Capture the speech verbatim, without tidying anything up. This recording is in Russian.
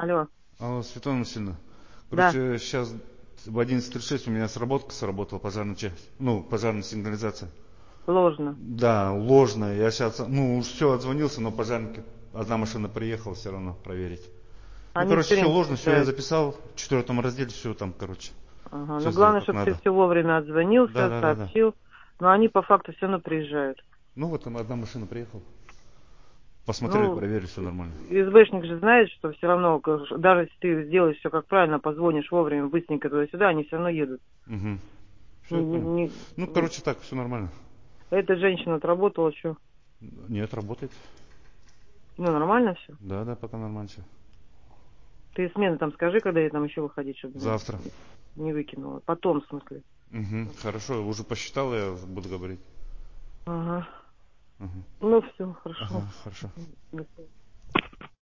Алло. Алло, Светлана Васильевна. Да. Короче, сейчас в одиннадцать тридцать шесть у меня сработка сработала, пожарная часть. Ну, пожарная сигнализация. Ложно. Да, ложная. Я сейчас, ну, уж все, отзвонился, но пожарники, одна машина приехала, все равно проверить. Ну, Они короче, все все время ложно, все я приезжают. записал. В четвертом разделе все там, короче. Ага. Все Ну, сделал главное, как чтобы ты надо. все вовремя Да, отзвонился, да, да, да. сообщил. Но они по факту все равно приезжают. Ну, вот там одна машина приехала. Посмотрели, Ну, проверили, все нормально. СБшник же знает, что все равно, как- даже если ты сделаешь все как правильно, позвонишь вовремя, быстренько туда-сюда, они все равно едут. Угу. Все, я Не- понял. не- Ну, не- короче, так, все нормально. Эта женщина отработала, что? Нет, работает. Ну, нормально все. Да, да, пока нормально все. Ты смены там скажи, когда я там еще выходить, чтобы меня Завтра. не выкинула. Потом, в смысле. Угу. Хорошо, уже посчитал, я буду говорить. Ага. Угу. Ну, все, хорошо. Ага, хорошо. До свидания.